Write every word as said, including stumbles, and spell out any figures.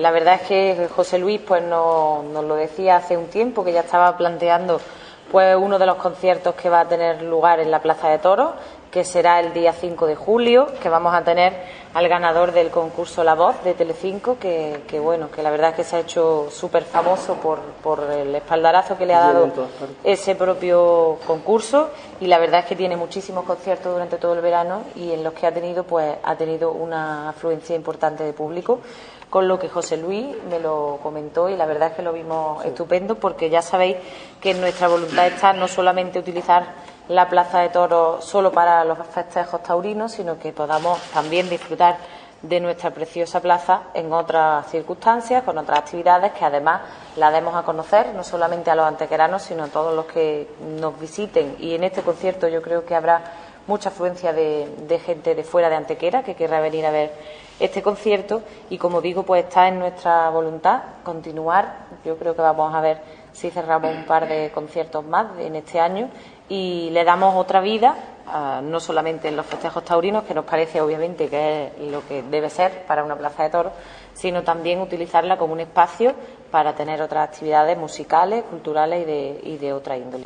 La verdad es que José Luis pues nos, nos lo decía hace un tiempo, que ya estaba planteando pues uno de los conciertos que va a tener lugar en la Plaza de Toros, que será el día cinco de julio, que vamos a tener al ganador del concurso La Voz de Telecinco, que, que bueno, que la verdad es que se ha hecho súper famoso por, por el espaldarazo que le ha dado ese propio concurso, y la verdad es que tiene muchísimos conciertos durante todo el verano y en los que ha tenido pues ha tenido una afluencia importante de público, con lo que José Luis me lo comentó y la verdad es que lo vimos sí. estupendo, porque ya sabéis que nuestra voluntad está no solamente utilizar la Plaza de Toros solo para los festejos taurinos, sino que podamos también disfrutar de nuestra preciosa plaza en otras circunstancias, con otras actividades, que además la demos a conocer no solamente a los antequeranos, sino a todos los que nos visiten. Y en este concierto yo creo que habrá mucha afluencia de, de gente de fuera de Antequera que querrá venir a ver este concierto, y como digo, pues está en nuestra voluntad continuar. Yo creo que vamos a ver si cerramos un par de conciertos más en este año y le damos otra vida, uh, no solamente en los festejos taurinos, que nos parece obviamente que es lo que debe ser para una plaza de toros, sino también utilizarla como un espacio para tener otras actividades musicales, culturales y de, y de otra índole.